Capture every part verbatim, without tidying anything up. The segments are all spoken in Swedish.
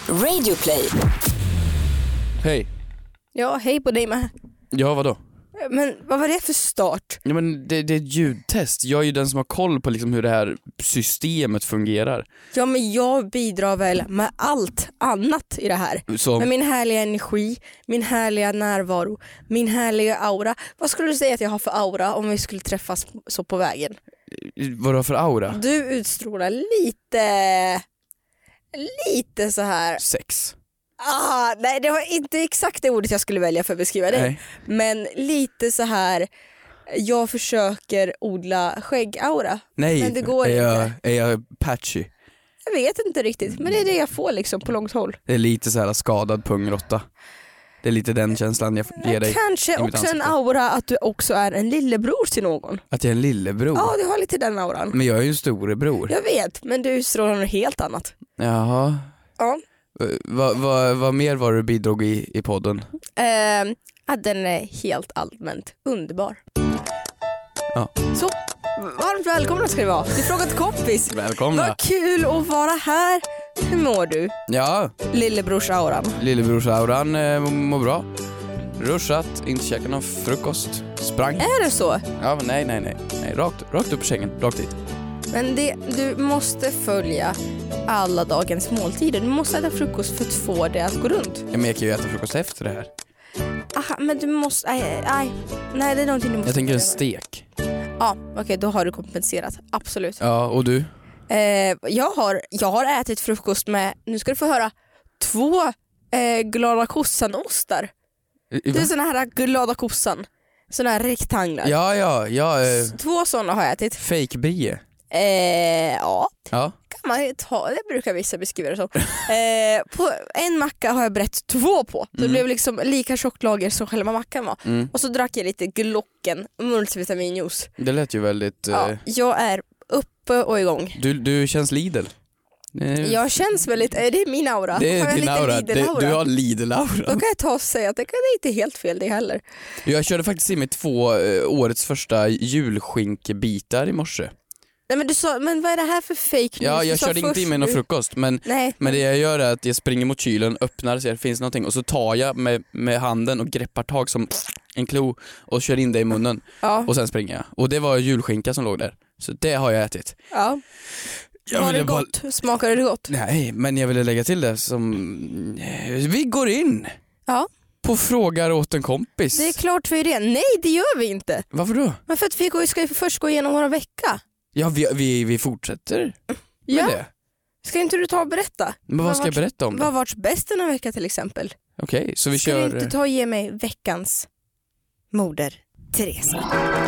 Radioplay. Hej. Ja, hej på dig med. Ja, vadå? Men vad var det för start? Ja, men det, det är ett ljudtest. Jag är ju den som har koll på liksom hur det här systemet fungerar. Ja, men jag bidrar väl med allt annat i det här. Som... Med min härliga energi, min härliga närvaro, min härliga aura. Vad skulle du säga att jag har för aura om vi skulle träffas så på vägen? Vad har för aura? Du utstrålar lite... Lite så här... Sex. Ah, nej, det var inte exakt det ordet jag skulle välja för att beskriva dig. Nej. Men lite så här... Jag försöker odla skäggaura. Nej, men det går är, jag, inte. är jag patchy? Jag vet inte riktigt, men det är det jag får liksom på långt håll. Det är lite så här skadad pungrotta. Det är lite den känslan jag ger dig. Kanske också en aura att du också är en lillebror till någon. Att jag är en lillebror? Ja, du har lite den auran. Men jag är ju en storebror. Jag vet, men du utstrålar något helt annat. Jaha. Ja. Vad va, va mer var du bidrog i, i podden? Eh, att den är helt allmänt underbar. Ja. Så, varmt välkomna ska det vara. Du frågar till kompis. Välkomna. Vad kul att vara här. Hur mår du? Ja. Lillebrors-auran. Lillebrors-auran eh, mår bra. Ruschat, inte käkat någon frukost. Sprang. Är det så? Ja, men nej, nej, nej. nej rakt, rakt upp på sängen, rakt dit. Men det, du måste följa alla dagens måltider. Du måste äta frukost för att få det att gå runt. Ja, men jag kan ju äta frukost efter det här. Aha, men du måste... Nej, nej, nej det är någonting du måste... Jag tänker en stek. Ja, okej, okay, då har du kompenserat. Absolut. Ja, och du? Eh, jag, har, jag har ätit frukost med, nu ska du få höra, två eh, glada kossan-ostar. Det är såna här glada kossan. Såna här rektanglar. Ja, ja, ja. Eh, två såna har jag ätit. fake brie. Eh, ja. Ja. Kan man ju ta, det brukar vissa beskriva det som. eh, på en macka har jag brett två på. Så mm. det blev liksom lika tjockt lager som själva mackan var. Mm. Och så drack jag lite Glocken multivitaminjuice. Det lät ju väldigt... Eh... Ja, jag är uppe och igång. Du, du känns Lidl. Det... Jag känns väldigt, det är min aura. Det är din aura. Det, du har Lidl-aura. Då kan jag ta och säga att det är inte helt fel det heller. Jag körde faktiskt i mig två eh, årets första julskinkbitar i morse. Nej, men du sa, men vad är det här för fake news? Ja, jag körde inte i mig någon frukost, men, men det jag gör är att jag springer mot kylen, öppnar så det finns någonting och så tar jag med, med handen och greppar tag som en klo och kör in det i munnen. Ja. Och sen springer jag. Och det var julskinka som låg där. Så det har jag ätit. Ja. Jag var det gott? Bara... Smakade det gott? Nej, men jag ville lägga till det som... Vi går in! Ja. På frågar åt en kompis. Det är klart vi är det. Nej, det gör vi inte. Varför då? Men för att vi ska först gå igenom våra vecka. Ja, vi, vi, vi fortsätter med ja. det. Ska inte du ta och berätta? Men vad, vad ska jag berätta om? Vad har varit bäst den här vecka till exempel? Okej, okay, så vi ska kör... Ska du inte ta och ge mig veckans moder Teresa?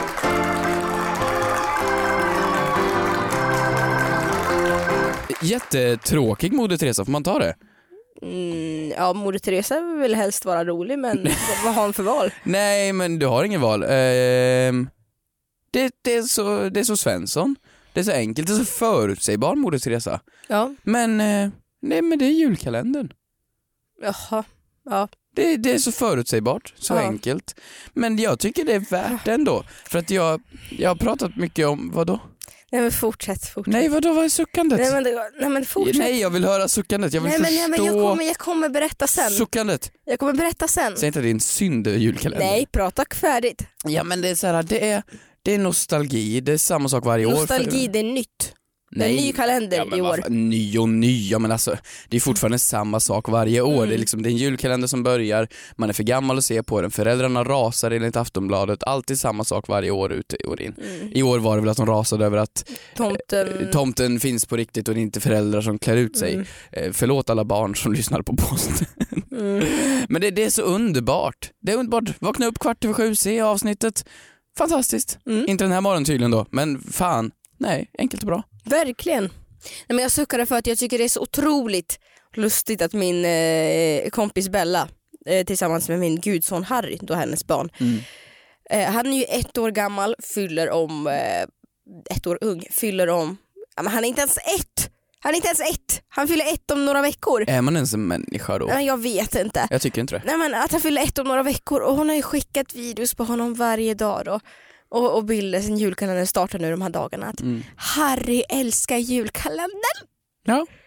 Jättetråkig moder Teresa, får man ta det? Mm, ja, moder Teresa vill helst vara rolig, men vad har hon för val? Nej, men du har ingen val. Eh, det, det, är så, det är så Svensson. Det är så enkelt, det är så förutsägbar moder Teresa. Ja. Men, eh, nej, men det är julkalendern. Jaha, ja. Det, det är så förutsägbart, så ja. Enkelt. Men jag tycker det är värt det ändå. För att jag, jag har pratat mycket om, vadå? Nej, men fortsätt, fortsätt. Nej, vadå, vad är suckandet? Nej, men, det, nej, men fortsätt. Nej, jag vill höra suckandet. Jag vill nej, men, förstå... Nej, men jag kommer, jag kommer berätta sen. Suckandet. Jag kommer berätta sen. Säg inte att det är en synd julkalender. Nej, prata färdigt. Ja, men det är så här, det är, det är nostalgi. Det är samma sak varje nostalgi, år. Nostalgi, det är nytt. Det är en ny kalender ja, i år. Varför? Ny och ny, ja, men alltså, det är fortfarande samma sak varje år. Mm. Det, är liksom, det är en julkalender som börjar, man är för gammal att se på den, föräldrarna rasar enligt Aftonbladet, alltid samma sak varje år ute och in. Mm. I år var det väl att de rasade över att tomten, eh, tomten finns på riktigt och det är inte föräldrar som klär ut sig. Mm. Eh, förlåt alla barn som lyssnar på posten. Mm. Men det, det är så underbart. Det är underbart. Vakna upp kvart över sju, se avsnittet. Fantastiskt. Mm. Inte den här morgonen tydligen då, men fan, nej, enkelt och bra. Verkligen. Nej, men jag suckade för att jag tycker det är så otroligt lustigt att min eh, kompis Bella eh, tillsammans med min gudson Harry, då hennes barn, mm. eh, han är ju ett år gammal, fyller om eh, ett år ung, fyller om ja, men han är inte ens ett han är inte ens ett, han fyller ett om några veckor. Är man ens en människa då? Nej, jag vet inte. Jag tycker inte det. Nej, men att han fyller ett om några veckor och hon har ju skickat videos på honom varje dag då. Och, och bilder sen julkalendern startar nu de här dagarna att mm. Harry älskar julkalendern. Ja.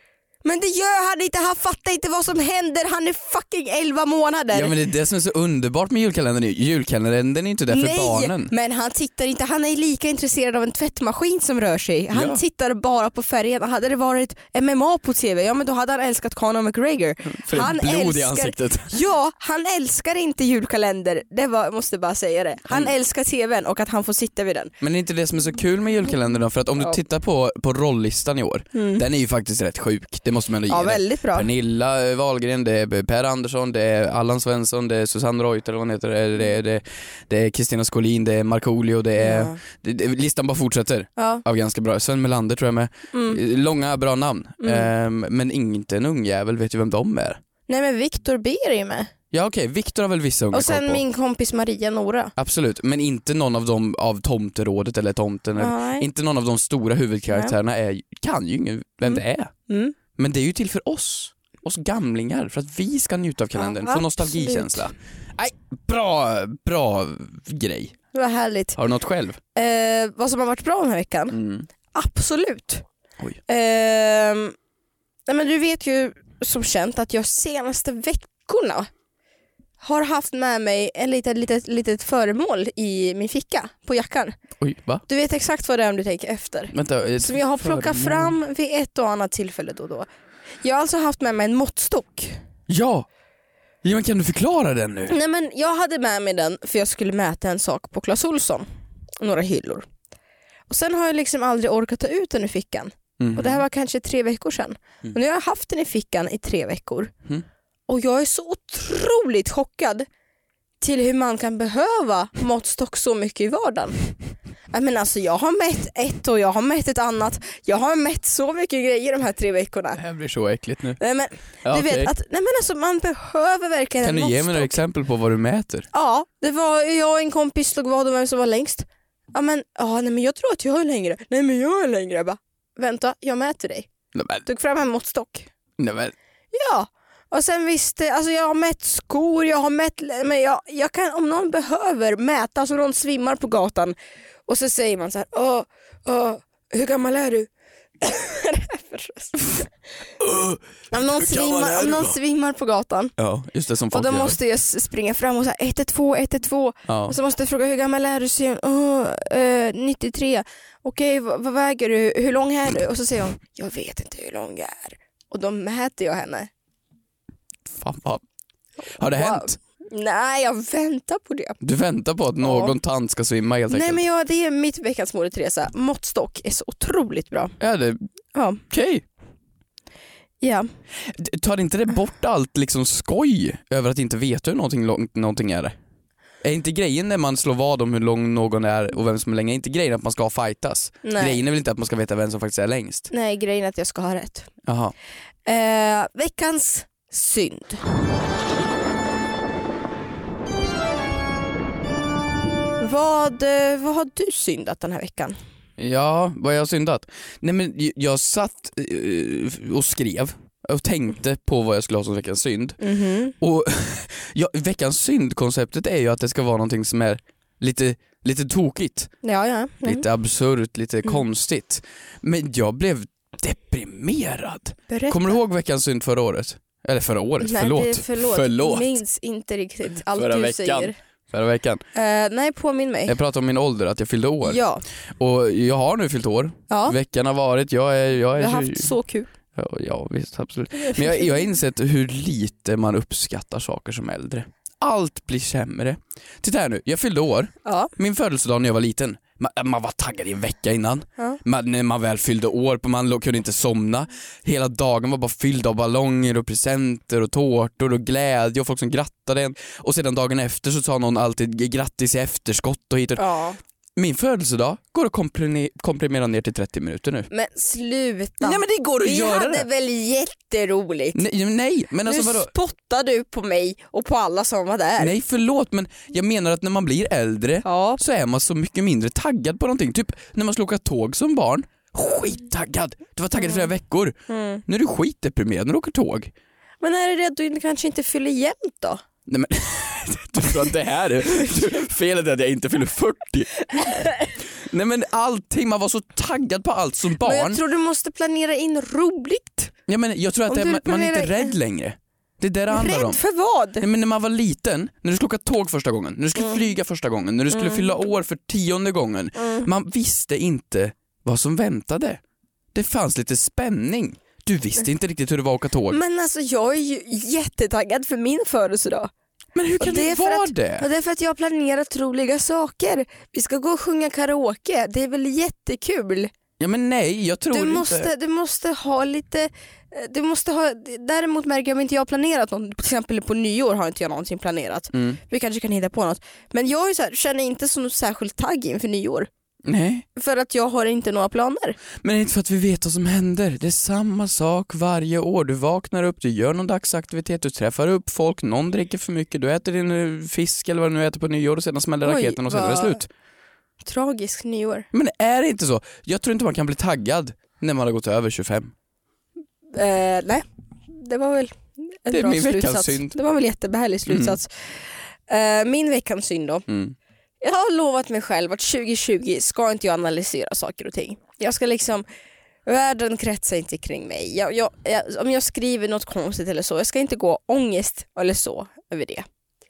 Men det gör han inte, han fattar inte vad som händer, han är fucking elva månader. Ja men det är det som är så underbart med julkalendern. Julkalendern är inte där för Nej, barnen. men han tittar inte, han är lika intresserad av en tvättmaskin som rör sig. Han Ja. tittar bara på färgen. Hade det varit M M A på tv, ja men då hade han älskat Conor McGregor. För det är han blod i ansiktet. Ja, han älskar inte julkalender. Det var, måste bara säga det. Han mm. älskar tvn och att han får sitta vid den. Men är inte det som är så kul med julkalendern då? För att om ja. du tittar på, på rolllistan i år, mm. den är ju faktiskt rätt sjuk. Det måste man ändå ge ja, det. Väldigt bra. Pernilla Wahlgren, det är Per Andersson, det är Allan Svensson, det är Susanne Reuter eller vad hon heter, det är, det, det är Kristina Skolin, det är Markoolio, det är ja. det, det, listan bara fortsätter ja. av ganska bra. Sven Melander tror jag med. Mm. Långa bra namn. Mm. Ehm, men inte en ungjävel vet ju vem de är. Nej men Viktor B är ju med. Ja okej, okay. Viktor har väl vissa unga. Och sen min kompis Maria Nora. Absolut, men inte någon av dem av Tomterådet eller Tomten. Eller, inte någon av de stora huvudkaraktärerna är, kan ju ingen vem mm. det är. Mm. Men det är ju till för oss, oss gamlingar, för att vi ska njuta av kalendern, ja, få nostalgikänsla. Nej, bra, bra grej. Det var härligt. Har du något själv? Eh, vad som har varit bra den här veckan? Mm. Absolut. Oj. Eh, nej men du vet ju som känt att jag senaste veckorna har haft med mig en litet, litet, litet föremål i min ficka på jackan. Oj, va? Du vet exakt vad det är om du tänker efter. Vänta, som jag har plockat föremål. fram vid ett och annat tillfälle då och då. Jag har alltså haft med mig en måttstock. Ja, ja men kan du förklara den nu? Nej men jag hade med mig den för jag skulle mäta en sak på Clas Ohlson. Några hyllor. Och sen har jag liksom aldrig orkat ta ut den i fickan. Mm. Och det här var kanske tre veckor sedan. Mm. Och nu har jag haft den i fickan i tre veckor. Mm. Och jag är så otroligt chockad till hur man kan behöva måttstock så mycket i vardagen. Men alltså jag har mätt ett och jag har mätt ett annat. Jag har mätt så mycket grejer de här tre veckorna. Det här blir så äckligt nu. Nej men, ja, du okay. vet att nej, men alltså, man behöver verkligen kan en du ge måttstock. mig några exempel på vad du mäter? Ja, det var jag och en kompis slog vad om vem som var längst. Ja men, ja, nej, men jag tror att jag är längre. Nej men jag är längre. Jag bara, vänta, jag mäter dig. Nej, men. Tog fram en måttstock. Nej, men. Ja. Och sen visste, alltså jag har mätt skor, jag har mätt, men jag, jag kan, om någon behöver mäta, alltså någon svimmar på gatan och så säger man så här, åh, åh, hur gammal är du? om någon, svimmar, om någon svimmar på gatan, ja, just det, som folk och då gör. måste jag springa fram och säga ett ett två, ett ett två, ja. Och så måste jag fråga hur gammal är du? Säger hon, åh, eh, nittiotre. Okej, vad, vad väger du? Hur lång är du? Och så säger hon, jag vet inte hur lång jag är. Och då mäter jag henne. Fan, fan. Har det wow. hänt? Nej, jag väntar på det. Du väntar på att någon ja. tant ska svimma helt enkelt? Nej, men ja, det är mitt veckans Moder Teresa. Måttstock är så otroligt bra. Ja, det... Ja. Okej. Okay. Ja. Tar inte det bort allt liksom skoj över att inte veta hur någonting, långt, någonting är det? Är inte grejen när man slår vad om hur lång någon är och vem som är längre, är inte grejen att man ska fightas? Nej. Grejen är väl inte att man ska veta vem som faktiskt är längst? Nej, grejen är att jag ska ha rätt. Jaha. Eh, veckans synd. Vad, vad har du syndat den här veckan? Ja, vad jag har syndat? Nej men jag satt och skrev och tänkte på vad jag skulle ha som veckans synd. Mm-hmm. Och ja, veckans synd-konceptet är ju att det ska vara någonting som är lite, lite tokigt. Ja, ja. Mm. Lite absurt, lite mm. konstigt. Men jag blev deprimerad. Berätta. Kommer du ihåg veckans synd förra året? Eller förra året, nej, förlåt. Det är förlåt. förlåt. Minns inte riktigt allt förra du veckan. säger. Förra veckan. Uh, nej, påminn mig. Jag pratar om min ålder, att jag fyllde år. Ja. Och jag har nu fyllt år. Ja. Veckan har varit, jag är... Jag, är jag har haft så kul. Ja, ja visst, absolut. Men jag, jag har insett hur lite man uppskattar saker som äldre. Allt blir sämre. Titta här nu, jag fyllde år. Ja. Min födelsedag när jag var liten. Man, man var taggad i en vecka innan. Ja. Man, när man väl fyllde år, man kunde inte somna. Hela dagen var bara fylld av ballonger och presenter och tårtor och glädje och folk som grattade en. Och sedan dagen efter så sa någon alltid grattis i efterskott och hit och... Ja. Min födelsedag går att komprimera, komprimera ner till trettio minuter nu. Men sluta. Nej men det går att Vi göra hade det. väl jätteroligt. Nej, nej men alltså nu vadå? spottar du på mig och på alla som var där. Nej förlåt, men jag menar att när man blir äldre ja. så är man så mycket mindre taggad på någonting. Typ när man skulle åka tåg som barn. Skittaggad. Du var taggad i flera mm. veckor. Mm. Nu är du skitdeprimerad när du åker tåg. Men är det att du kanske inte fyller jämnt då? Nej men du tror att det här är felet är att jag inte fyller fyrtio. Nej men allting, man var så taggad på allt som barn. Men jag tror du måste planera in roligt. Ja, men jag tror att det, man, man är inte rädd längre. Det är det det handlar rädd om. för vad? Nej, men när man var liten, när du skulle åka tåg första gången, när du skulle mm. flyga första gången, när du skulle mm. fylla år för tionde gången. Mm. Man visste inte vad som väntade. Det fanns lite spänning. Du visste inte riktigt hur det var att åka tåg. Men alltså jag är ju jättetaggad för min födelsedag. Men hur kan det, det vara att, det? Och det är för att jag har planerat roliga saker. Vi ska gå och sjunga karaoke. Det är väl jättekul. Ja, men nej, jag tror du inte. Måste, du måste ha lite... Du måste ha, däremot märker jag om inte jag har planerat något. Till exempel på nyår har inte jag någonsin planerat. Mm. Vi kanske kan hitta på något. Men jag är så här, känner inte som särskilt tagg inför nyår. Nej. För att jag har inte några planer. Men det är inte för att vi vet vad som händer. Det är samma sak varje år. Du vaknar upp, du gör någon dagsaktivitet, du träffar upp folk, någon dricker för mycket, du äter din fisk eller vad du nu äter på nyår och sedan smäller Oj, raketen och sen är det slut. Tragisk nyår. Men är det inte så? Jag tror inte man kan bli taggad när man har gått över tjugofem. Eh, nej, det var väl en det är bra min slutsats. synd. Det var väl jättebehärlig slutsats. Mm. Eh, min veckans synd då. Mm. Jag har lovat mig själv att tjugo tjugo ska inte jag analysera saker och ting. Jag ska liksom, världen kretsar inte kring mig. Jag, jag, jag, om jag skriver något konstigt eller så, jag ska inte gå ångest eller så över det.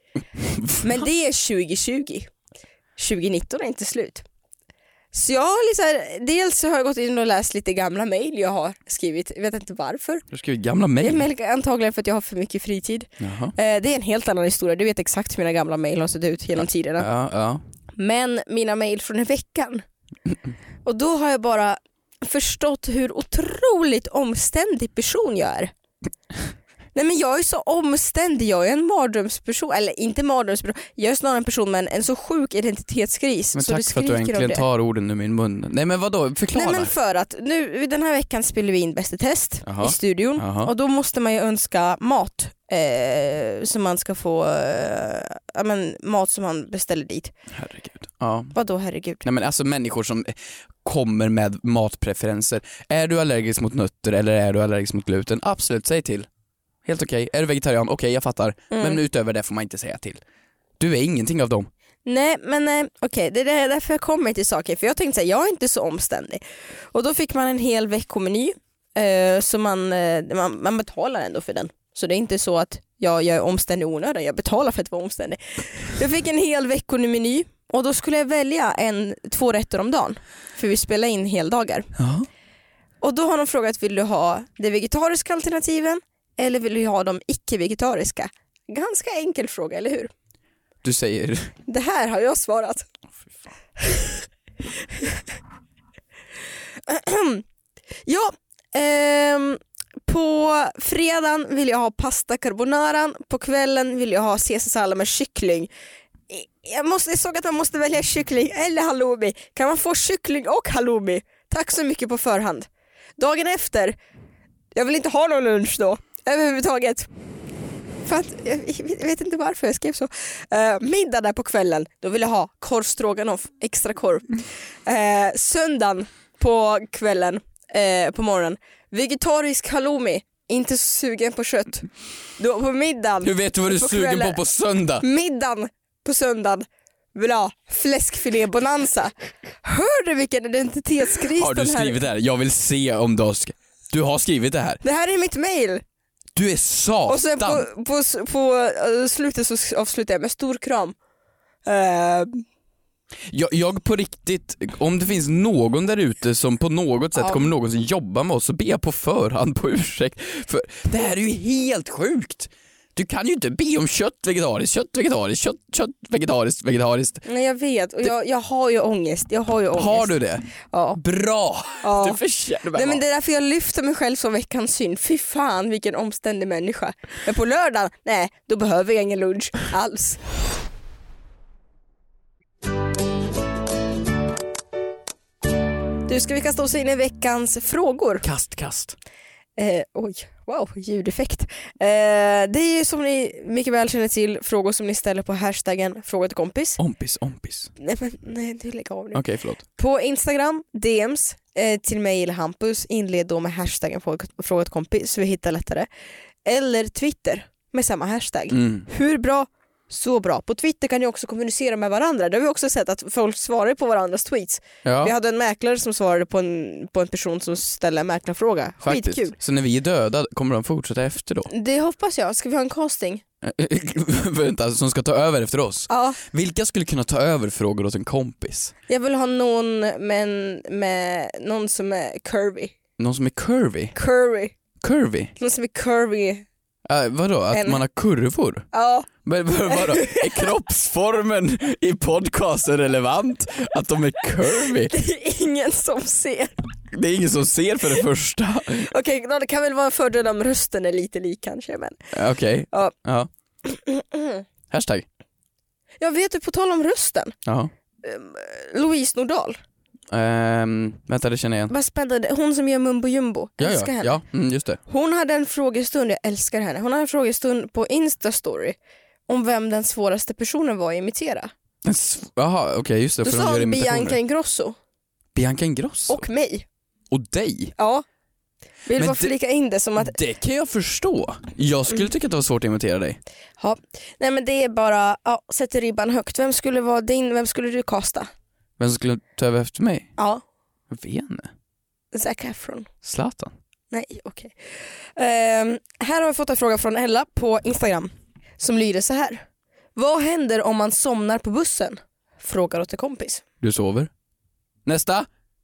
Men det är tjugo tjugo. tjugo nitton är inte slut. Så jag har liksom, dels så har jag gått in och läst lite gamla mejl jag har skrivit. Jag vet inte varför. Du har skrivit gamla mejl? Antagligen för att jag har för mycket fritid. Jaha. Det är en helt annan historia. Du vet exakt hur mina gamla mejl har sett ut genom tiderna. Ja, ja. Men mina mejl från den veckan. Och då har jag bara förstått hur otroligt omständig person jag är. Nej, men jag är så omständig, jag är en mardrömsperson, eller inte mardrömsperson, jag är snarare en person med en, en så sjuk identitetskris. Men så tack för att du äntligen tar orden ur min mun. Nej, men vadå, förklara. Nej, men för att nu, den här veckan spelar vi in Bäst i test Aha. i studion. Aha. Och då måste man ju önska mat eh, som man ska få eh, ja, men, mat som man beställer dit. Herregud. Ja. Vadå herregud? Nej, men alltså människor som kommer med matpreferenser. Är du allergisk mot nötter eller är du allergisk mot gluten? Absolut, säg till. Helt okej. Okay. Är du vegetarian? Okej, okay, jag fattar. Mm. Men utöver det får man inte säga till. Du är ingenting av dem. Nej, men okej. Okay. Det är därför jag kommer till saker. För jag tänkte säga, jag är inte så omständig. Och då fick man en hel veckomeny. Eh, så man, eh, man, man betalar ändå för den. Så det är inte så att jag, jag är omständig onödig. Jag betalar för att vara omständig. Jag fick en hel veckomeny. Och då skulle jag välja en, två rätter om dagen. För vi spelar in heldagar. Ja. Och då har de frågat, vill du ha det vegetariska alternativen? Eller vill du ha de icke-vegetariska? Ganska enkel fråga, eller hur? Du säger... Det här har jag svarat. Oh, fy fan. ja, ehm, på fredagen vill jag ha pasta carbonara. På kvällen vill jag ha caesarsallad med kyckling. Jag, måste, jag såg att man måste välja kyckling eller halloumi. Kan man få kyckling och halloumi? Tack så mycket på förhand. Dagen efter, jag vill inte ha någon lunch då. Överhuvudtaget. För att, jag vet inte varför jag skrev så. Uh, middag där på kvällen, då vill jag ha korv stroganoff, extra korv. Uh, söndagen på kvällen, uh, på morgonen, vegetarisk halloumi, inte så sugen på kött. Då på middagen. Hur vet du vad du är sugen kvällen, på på söndag? Middagen på söndagen vill ha fläskfilé bonanza. Hör du vilken identitetskris? Har du skrivit det här? Jag vill se om du har skrivit. Du har skrivit det här. Det här är mitt mejl. Du är satan. Och sen på, på, på uh, slutet så avslutar jag med stor kram. Uh... Jag, jag på riktigt, om det finns någon där ute som på något sätt ja. kommer någonsin jobba med oss, så ber jag på förhand på ursäkt. För det här är ju helt sjukt. Du kan ju inte be om kött vegetariskt, kött vegetariskt, kött, kött vegetariskt, vegetariskt. Nej, jag vet, och jag, jag har ju ångest. Jag har ju ångest. Har du det? Ja. Bra! Ja. Du förtjänar. Nej, men det är därför jag lyfter mig själv som veckans synd. Fy fan, vilken omständig människa. Men på lördag, nej, då behöver jag ingen lunch alls. Du, ska vi kasta oss in i veckans frågor? Kast, kast. Eh, oj, wow, ljudeffekt. Eh, det är ju som ni mycket väl känner till frågor som ni ställer på hashtaggen fråga till kompis. Ompis, ompis. Nej, men nej, du lägger av nu. Okej, okay, förlåt. På Instagram, D Ms eh, till mig eller Hampus, inled då med hashtaggen fråga till kompis så vi hittar lättare. Eller Twitter med samma hashtag. Mm. Hur bra så bra. På Twitter kan ni också kommunicera med varandra. Det har vi också sett att folk svarar på varandras tweets. Ja. Vi hade en mäklare som svarade på en, på en person som ställde en mäklarfråga. Faktiskt. Skitkul. Så när vi är döda, kommer de fortsätta efter då? Det hoppas jag. Ska vi ha en casting? Vänta, som ska ta över efter oss? Ja. Vilka skulle kunna ta över frågor åt en kompis? Jag vill ha någon med, med någon som är curvy. Någon som är curvy? Curvy. Curvy? Någon som är curvy. Äh, vadå? Att En- man har kurvor? Ja. Men vad- vadå? Är kroppsformen i podcasten relevant? Att de är curvy? Det är ingen som ser. Det är ingen som ser för det första. Okej, okay, det kan väl vara en fördel om rösten är lite lik kanske. Men... Okej. Okay. Ja. Ja. Hashtag. Jag vet du, på tal om rösten. Ja. Louise Nordahl. Um, vänta, det känner jag igen. Vad spännande. Hon som gör Mumbo Jumbo. Ja, Älskar ja. henne. Ja, mm, just det. Hon hade en frågestund, jag älskar henne. Hon hade en frågestund på Instastory om vem den svåraste personen var att imitera. Jaha, okej, okay, just det. Då för sa de gör hon imitationer. Bianca Ingrosso. Bianca Ingrosso? Och mig. Och dig? Ja. Vill Men bara det- flika in det som att Det kan jag förstå. Jag skulle Mm. tycka att det var svårt att imitera dig. ja. Nej men det är bara, ja, sätter ribban högt. Vem skulle vara din, vem skulle du kasta? Vem skulle ta över efter mig? Ja, Jag vet inte. Zac Efron. Zlatan? Nej, okej. Ehm, här har vi fått en fråga från Ella på Instagram som lyder så här. Vad händer om man somnar på bussen? Frågar åt en kompis. Du sover? Nästa?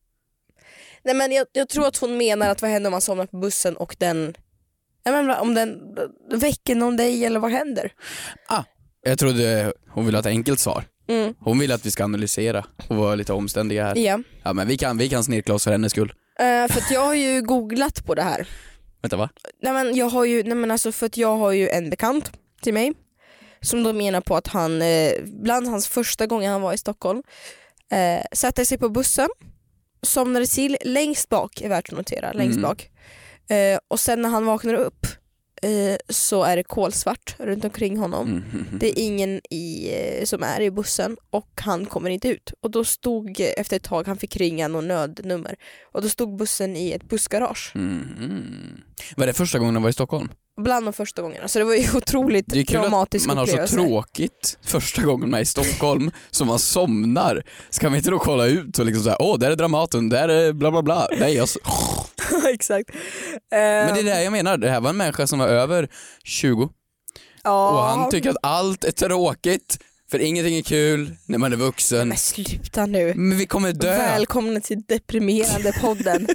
Nej men jag, jag tror att hon menar att vad händer om man somnar på bussen och den, jag menar, om den väcker någon dig eller vad händer? Ah, jag trodde hon ville ha ett enkelt svar. Mm. Hon vill att vi ska analysera och vara lite omständiga här. Ja. Ja, men vi kan, vi kan snirkla oss för hennes skull. Uh, för att jag har ju googlat på det här. Vänta, va? Nej men jag har ju, nej men alltså för att jag har ju en bekant till mig som då menar på att han, eh, bland hans första gånger han var i Stockholm, eh, satte sig på bussen, somnade till längst bak, är värt att notera, längst Mm. bak. Eh, och sen när han vaknar upp eh, så är det kolsvart runt omkring honom. Mm, mm, mm. Det är ingen i, eh, som är i bussen och han kommer inte ut. Och då stod, eh, efter ett tag, han fick ringa någon nödnummer. Och då stod bussen i ett bussgarage. Mm, mm. Var det första gången han var i Stockholm? Bland de första gångerna. Så det var ju otroligt Det är kul traumatisk att man har så upplevelse. tråkigt första gången man är i Stockholm som man somnar. Ska vi inte då kolla ut och liksom såhär, åh där är Dramaten, där är bla bla bla. Nej, jag... Exakt. Men det är det jag menar, det här var en människa som var över tjugo ja. och han tycker att allt är tråkigt för ingenting är kul när man är vuxen. Men sluta nu. Men vi kommer dö. Välkomna till deprimerande podden.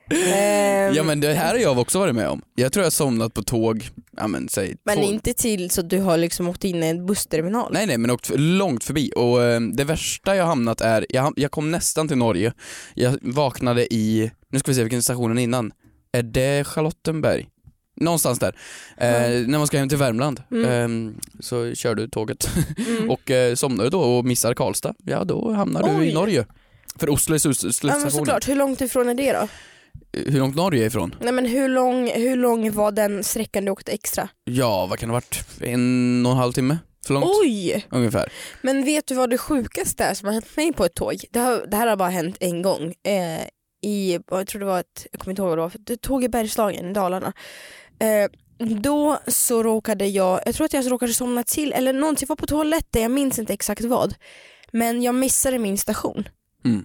Ehm, Ja men det här har jag också varit med om. Jag tror jag har somnat på tåg, ja men säg men två... inte till så du har liksom åkt in i en bussterminal. Nej nej men åkt långt förbi och eh, det värsta jag hamnat är, jag, ham- jag kom nästan till Norge. Jag vaknade i, nu ska vi se vilken stationen innan. Är det Charlottenberg? Någonstans där. Eh, Mm. när man ska hem till Värmland Mm. eh, så kör du tåget Mm. och eh, somnar du då och missar Karlstad. Ja då hamnar du Oj. i Norge. För Oslo är sus- Ja men slutstationen. såklart, hur långt ifrån är det då? Hur långt Norge är ifrån? Nej men hur lång, hur lång var den sträckan du åkte extra? Ja, vad kan det ha varit? En och en halv timme? För långt? Oj! Ungefär. Men vet du vad det sjukaste är som har hänt mig på ett tåg? Det, har, det här har bara hänt en gång. Eh, i, jag tror det var ett, jag kommer inte ihåg vad det var, det tåg i Bergslagen i Dalarna. Eh, då så råkade jag, jag tror att jag råkade somna till, eller någonting, jag var på toaletten, jag minns inte exakt vad. Men jag missade min station. Mm.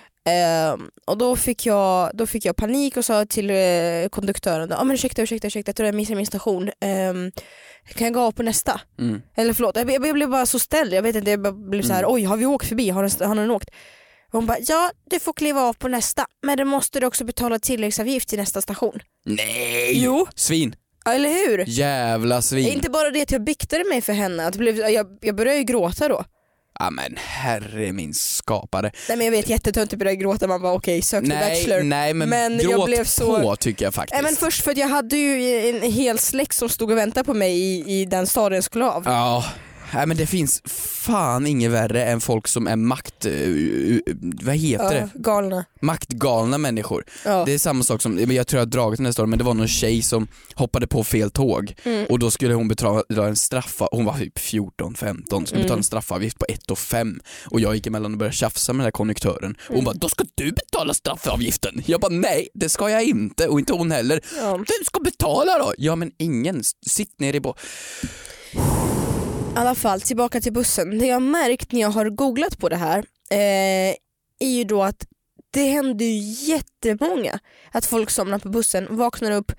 Eh, och då fick, jag, då fick jag panik och sa till eh, konduktören, ja ah, men ursäkta, ursäkta, ursäkta, jag tror jag missade min station. Eh, kan jag gå av på nästa? Mm. Eller förlåt, jag, jag blev bara så ställd, jag vet inte, jag bara blev så här, Mm. oj har vi åkt förbi, har den, har den åkt? Och hon bara, ja du får kliva av på nästa, men då måste du också betala tilläggsavgift till nästa station. Nej! Jo. Svin! Ja, eller hur? Jävla svin! Inte bara det att jag biktade mig för henne, att det blev, jag, jag började ju gråta då. Ja men herre min skapare. Nej men jag vet, jättetöntigt började gråta, man bara okej, sök till Nej, Bachelor. nej men, Men jag gråt blev så- på tycker jag faktiskt. Nej men först för att jag hade ju en hel släkt som stod och väntade på mig i, i den staden jag skulle av. Ja, nej, men det finns fan inget värre än folk som är makt... Uh, vad heter Ja, det? galna. Maktgalna människor. Ja. Det är samma sak som, jag tror jag har dragit den här storyn, men det var någon tjej som hoppade på fel tåg Mm. och då skulle hon betala en straffa, hon var typ fjorton femton, skulle Mm. betala en straffavgift på ett och fem och jag gick emellan och började tjafsa med den här konduktören och hon Mm. bara, då ska du betala straffavgiften. Jag bara, nej det ska jag inte och inte hon heller. Ja. Vem ska betala då? Ja men ingen, sitt ner i bo. alla fall tillbaka till bussen. Det jag har märkt när jag har googlat på det här eh, är ju då att det händer ju jättemånga att folk somnar på bussen, vaknar upp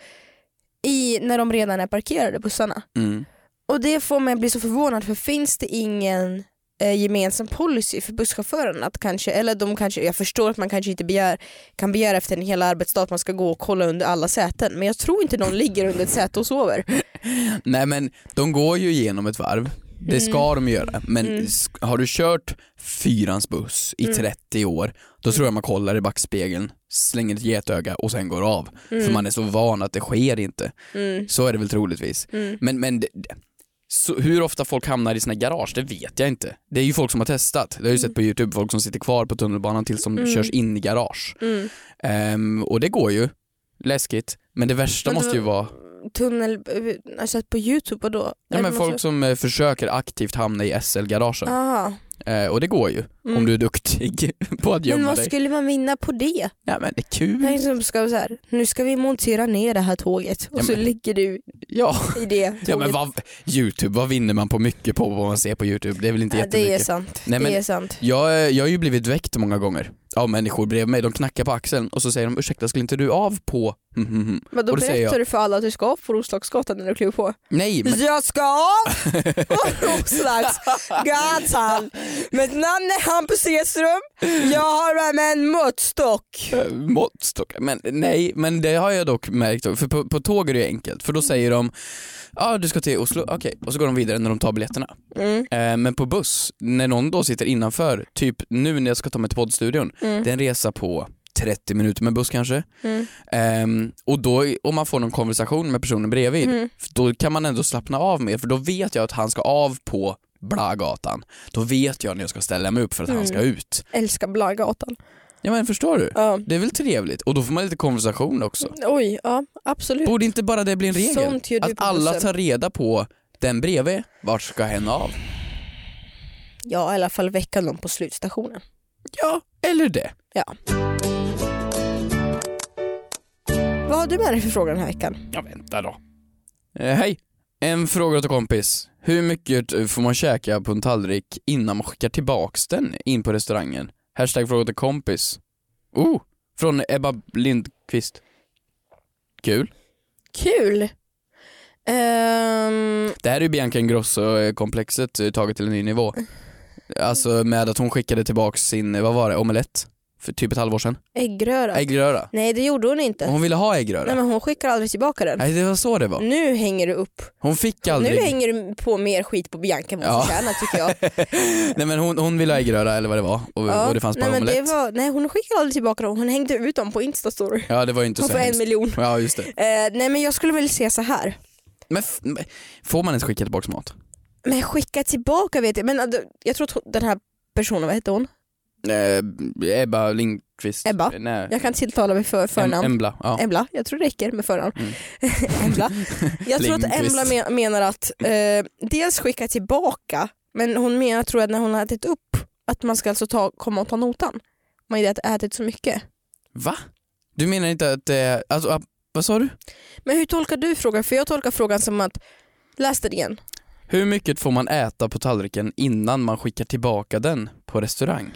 i, när de redan är parkerade bussarna. Mm. Och det får mig att bli så förvånad, för finns det ingen eh, gemensam policy för busschauffören att kanske, eller de kanske, jag förstår att man kanske inte begär, kan begära efter en hel arbetsdag att man ska gå och kolla under alla säten, men jag tror inte de ligger under ett säte och sover. Nej, men de går ju igenom ett varv. Det ska mm. de göra. Men mm. har du kört fyrans buss i trettio år, då tror jag man kollar i backspegeln, slänger ett getöga och sen går av. Mm. För man är så van att det sker inte. Mm. Så är det väl troligtvis. Mm. Men, men det, så hur ofta folk hamnar i sina garage, det vet jag inte. Det är ju folk som har testat. Det har ju sett på YouTube, folk som sitter kvar på tunnelbanan tills de mm. körs in i garage. Mm. Um, och det går ju. Läskigt. Men det värsta men måste ju vara tunnel, alltså på YouTube och då. Ja, men folk som eh, försöker aktivt hamna i S L-garagen. Eh, och det går ju mm. om du är duktig på att gömma dig. Men vad dig. skulle man vinna på det? Ja, men det är kul. Nej, som ska så här, nu ska vi montera ner det här tåget och ja, så men, ligger du ja. i det tåget. Ja, men vad, YouTube, vad vinner man på mycket på vad man ser på YouTube? Det är väl inte ja, jättemycket. Det är sant. Nej, men det är sant. Jag, jag har ju blivit väckt många gånger av människor bredvid mig. De knackar på axeln och så säger de, ursäkta, skulle inte du av på? Men då, då berättar jag, du för alla att du ska av på Roslagsgatan när du kliver på. Nej, men jag ska av på Roslagsgatan. Mitt namn är Hampus Edström. Jag har med mig en måttstock. Uh, måttstock? Men nej, men det har jag dock märkt. För på, på tåg är det enkelt. För då säger de, ja ah, du ska till Oslo, okej. Okay. Och så går de vidare när de tar biljetterna. Mm. Uh, men på buss, när någon då sitter innanför, typ nu när jag ska ta mig till poddstudion, mm. det är en resa på trettio minuter med buss kanske. Mm. Um, och då om man får någon konversation med personen bredvid, mm. då kan man ändå slappna av mer, för då vet jag att han ska av på Blagatan. Då vet jag när jag ska ställa mig upp för att mm. han ska ut. Älskar Blagatan. Ja, men förstår du? Ja. Det är väl trevligt. Och då får man lite konversation också. Oj, ja, absolut. Borde inte bara det bli en regel? Att alla tar reda på den bredvid. Vart ska hen av? Ja, i alla fall väcka någon på slutstationen. Ja, eller det. Ja. Vad har du med dig för fråga den här veckan? Ja, vänta då. Eh, hej, en fråga till kompis. Hur mycket får man käka på en tallrik innan man skickar tillbaks den in på restaurangen? Hashtag fråga till kompis. Oh, från Ebba Lindqvist. Kul. Kul. Um... Det här är ju Bianca Ingrosso-komplexet taget till en ny nivå. Alltså med att hon skickade tillbaks sin, vad var det, omelett? För typ ett halvår sedan. Äggröra. Äggröra. Nej, det gjorde hon inte. Och hon ville ha äggröra. Nej, men hon skickar aldrig tillbaka den. Nej, det var så det var. Nu hänger du upp. Hon fick aldrig. Nu hänger du på mer skit på Bianca än vad hon förtjänar, tycker jag. Nej, men hon, hon ville ha äggröra eller vad det var. Och, ja. och det fanns bara nej, men omelett. Det var, nej, hon skickade aldrig tillbaka dem. Hon hängde ut dem på Instastory. Ja, det var ju inte hon så får hemskt. en miljon. Ja, just det. Eh, nej, men jag skulle väl säga så här. Men f- får man ens skicka tillbaka mat? Men skicka tillbaka vet jag. Men alltså, jag tror att den här personen, vad heter hon? Eh, Ebba Lindqvist. Ebba. Nej. Jag kan tilltala mig för förnamn. Em- Embla. Ja. Embla. Jag tror det räcker med förnamn. Mm. Embla. Jag tror att Embla men- menar att eh, dels skicka tillbaka, men hon menar, tror jag, när hon har ätit upp att man ska alltså ta, komma och ta notan. Man har ätit så mycket. Va? Du menar inte att eh, alltså, vad sa du? Men hur tolkar du frågan? För jag tolkar frågan som att, läs det igen. Hur mycket får man äta på tallriken innan man skickar tillbaka den på restaurang?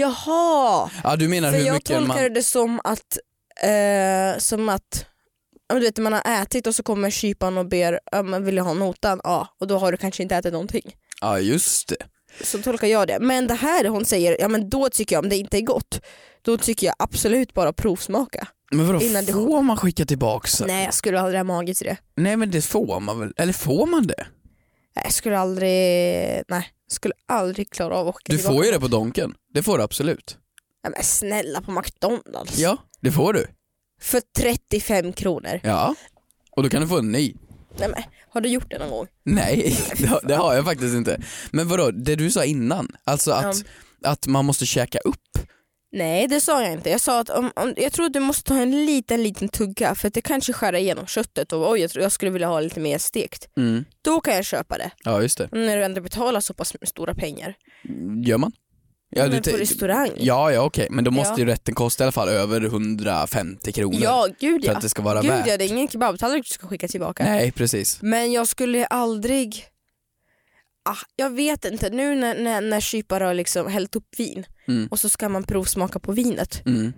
Jaha! Ja, du menar för hur jag mycket tolkar man... det som att eh, som att du vet, man har ätit och så kommer kyparen och ber äh, man vill ha notan, ja, och då har du kanske inte ätit någonting. Ja, just det. Så tolkar jag det. Men det här hon säger, ja men då tycker jag, om det inte är gott, då tycker jag absolut bara provsmaka. Men vadå, innan det... får man skicka tillbaka? Nej, jag skulle aldrig ha mage till det. Nej, men det får man väl, eller får man det? Jag skulle aldrig, nej, jag skulle aldrig klara av att skicka Du tillbaka. får ju det på Donken, det får du absolut. Ja, men snälla, på McDonalds. Ja, det får du. För trettiofem kronor. Ja, och då kan du få en ny. Nej, men har du gjort det någon gång? Nej, det har, det har jag faktiskt inte. Men vadå, det du sa innan, alltså att, Ja. att man måste käka upp. Nej, det sa jag inte. Jag sa att om, om, jag tror att du måste ta en liten liten tugga, för att det kanske skär igenom köttet och oj, jag, tror, jag skulle vilja ha lite mer stekt. Mm. Då kan jag köpa det. Ja, just det. När du ändå betalar så pass stora pengar. Gör man? Ja, men du på te- restaurang. Ja, ja, okej. Men då måste Ja. ju rätten kosta i alla fall över hundrafemtio kronor. Ja, gud ja. För att det ska vara Gud värt. ja, det är ingen kebabtallrik du ska skicka tillbaka. Nej, precis. Men jag skulle aldrig ah, jag vet inte, nu när, när, när kypare har liksom hällt upp vin Mm. och så ska man provsmaka på vinet. Mm.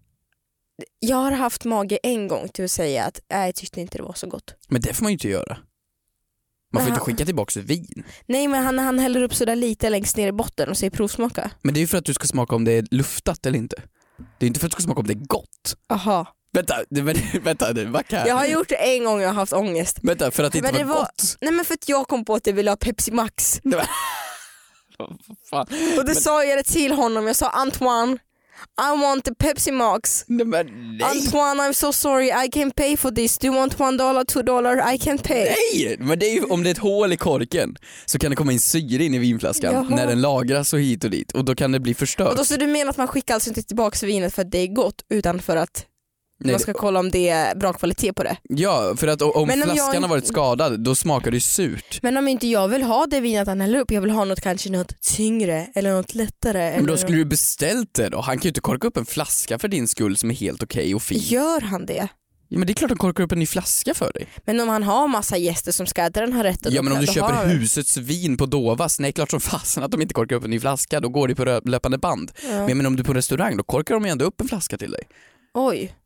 Jag har haft mage en gång till att säga att nej, jag tyckte inte det var så gott. Men det får man ju inte göra. Man får Men inte han- skicka tillbaka vin. Nej, men han, han häller upp så där lite längst ner i botten och säger provsmaka. Men det är ju för att du ska smaka om det är luftat eller inte. Det är inte för att du ska smaka om det är gott. Aha. Vänta, det, men, vänta, det var här. Jag har gjort det en gång och jag har haft ångest. Vänta, för att det inte Men var, det var- gott. Nej, men för att jag kom på att jag ville ha Pepsi Max. Det var... Fan. Och då sa jag det till honom. Jag sa Antoine, I want the Pepsi Max. Nej, men nej. Antoine, I'm so sorry, I can't pay for this. Do you want one dollar, two dollar? I can't pay. Nej, men det är ju, om det är ett hål i korken så kan det komma in syre in i vinflaskan Jaha. när den lagras och hit och dit och då kan det bli förstört. Och då så du menar att man skickar alltså inte tillbaka vinet för att det är gott utan för att Nej, man ska kolla om det är bra kvalitet på det. Ja, för att om Men om flaskan jag- har varit skadad då smakar det surt. Men om inte jag vill ha det vinet han häller upp, jag vill ha något kanske något tyngre eller något lättare. Men eller då skulle du beställt det då. Han kan ju inte korka upp en flaska för din skull som är helt okej och fin. Gör han det? Ja, men det är klart han korkar upp en ny flaska för dig. Men om han har massa gäster som ska äta den här rätten. Ja, då- men om du då köper har han- husets vin på Dovas, nej klart som fasen att de inte korkar upp en ny flaska, då går det på rö- löpande band. Ja. Men, men om du är på en restaurang, då korkar de ju ändå upp en flaska till dig. Oj.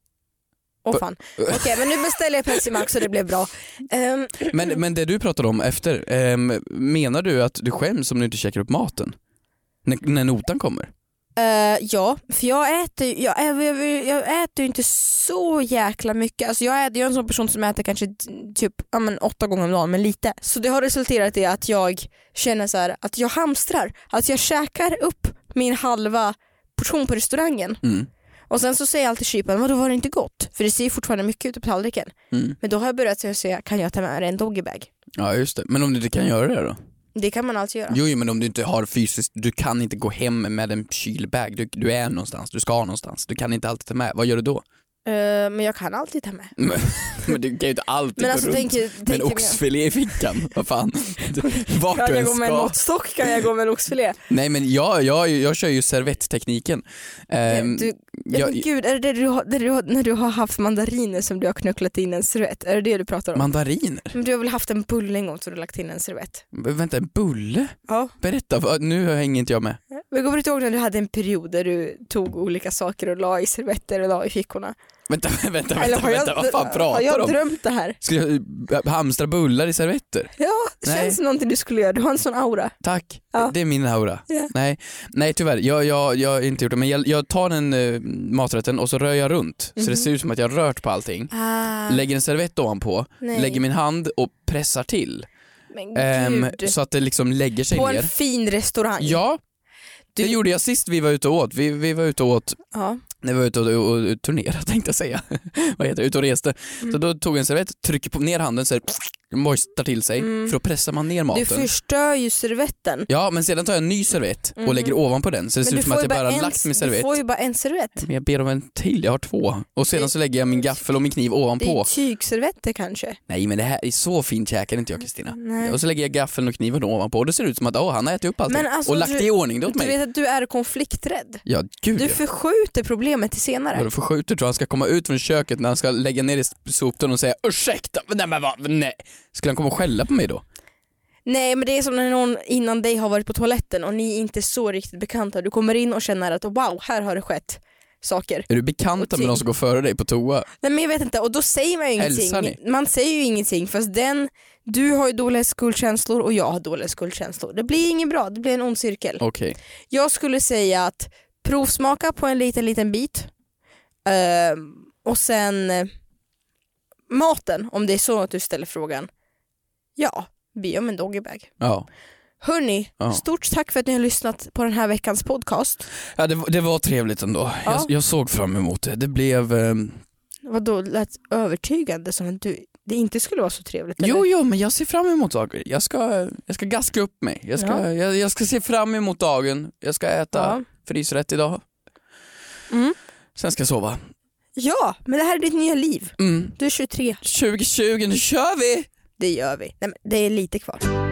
Åh fan. Okej, men nu beställer jag Pepsi Max och det blev bra. Ehm, Men, men det du pratade om efter, ehm, menar du att du skäms om du inte käkar upp maten? När, när notan kommer? eh, ja, för jag äter, jag, jag, jag, jag äter ju inte så jäkla mycket. Alltså jag, äter, jag är en sån person som äter kanske typ ja, men åtta gånger om dagen, men lite. Så det har resulterat i att jag känner så här, att jag hamstrar. Att jag käkar upp min halva portion på restaurangen. Mm. Och sen så säger jag alltid kyparen, vadå var det inte gott? För det ser ju fortfarande mycket ut på tallriken. Mm. Men då har jag börjat säga, kan jag ta med mig en doggybag? Ja just det, men om du inte kan göra det då? Det kan man alltid göra. Jo, jo men om du inte har fysiskt, du kan inte gå hem med en kylbag, du, du är någonstans, du ska någonstans, du kan inte alltid ta med, vad gör du då? Eh, men jag kan alltid ta med. Men, men du kan ju inte alltid Men gå alltså runt tänk, med tänk en oxfilé i fickan, vad fan. Vart kan du jag än gå med en ska. måttstock, kan jag gå med en oxfilé. Nej men jag, jag, jag kör ju servetttekniken. Ehm, du, jag- jag, gud, är det, det, du har, det du har, när du har haft mandariner som du har knucklat in en servett? Är det det du pratar om? Mandariner? Men du har väl haft en bulle en gång så du har lagt in en servett? Men vänta, en bulle? Ja. Berätta, vad- nu hänger inte jag med. Men kommer du inte ihåg när du hade en period där du tog olika saker och la i servetter och la i fickorna? Vänta, vänta, Eller vänta, har jag, vänta vad fan har pratar du jag om? drömt det här? Ska jag hamstra bullar i servetter? Ja, det Nej. känns som någonting du skulle göra. Du har en sån aura. Tack, Ja. det är min aura. Ja. Nej, nej tyvärr, jag, jag, jag har inte gjort det. Men jag, jag tar den uh, maträtten och så rör jag runt. Så det Mhm. ser ut som att jag har rört på allting. Ah, Lägger en servett ovanpå, nej. lägger min hand och pressar till. Men Ehm, gud. så att det liksom lägger sig På ner. en fin restaurang. Ja, Du- det gjorde jag sist vi var ute och åt. Vi, vi var ute och åt Ja. när vi var ute och, och, och turnerade tänkte jag säga. Vad heter det? Ute och reste. Mm. Så då tog jag en servett, trycker på ner handen så här, moistar till sig Mm. för då pressar man ner Du maten. förstör ju servetten. Ja, men sedan tar jag en ny servett och Mhm. lägger ovanpå den så det ser Men ut du som får att ju jag bara bara har en, lagt min du servett. får ju bara en servett. Men jag ber om en till, jag har två. Och sedan Det- så lägger jag min gaffel och min kniv Det är ovanpå. tygservetter kanske. Nej men det här är så fint käkar inte jag Kristina. Nej. Och så lägger jag gaffeln och kniven ovanpå och det ser ut som att åh, han har ätit upp allting. Men alltså, och lagt du- det i ordning det åt Du mig. vet att du är konflikträdd. Ja gud Du ja. förskjuter problemet till senare. Vadå förskjuter tror han ska komma ut från köket när han ska lägga ner i soptunnan och säga ursäkta, men nej men vad, nej. Skulle han komma och skälla på mig då? Nej, men det är som när någon innan dig har varit på toaletten och ni är inte så riktigt bekanta. Du kommer in och känner att wow, här har det skett saker. Är du bekanta Och med de som går före dig på toa? Nej, men jag vet inte, och då säger man ju Hälsar ingenting. Man säger ju ingenting fast den, du har ju dåliga skuldkänslor och jag har dåliga skuldkänslor. Det blir inget bra, det blir en ond cirkel. Okej. Jag skulle säga att provsmaka på en liten liten bit. Ehm, och sen eh, maten, om det är så att du ställer frågan. Ja, be om en doggybag. Ja. Hörni, Ja. stort tack för att ni har lyssnat på den här veckans podcast. Ja det, var- det var trevligt ändå. Ja. Jag, jag såg fram emot det. Det blev... ehm, Vadå, lät övertygande som att du, det inte skulle vara så trevligt? Eller? Jo, jo, men jag ser fram emot saker. Jag ska, jag ska gaska upp mig. Jag ska, Ja. jag, jag ska se fram emot dagen. Jag ska äta Ja. frysrätt idag. Mm. Sen ska jag sova. Ja, men det här är ditt nya liv. Mm. Du är tjugotre. tjugo tjugo, nu kör vi! Det gör vi. Nej, men det är lite kvar.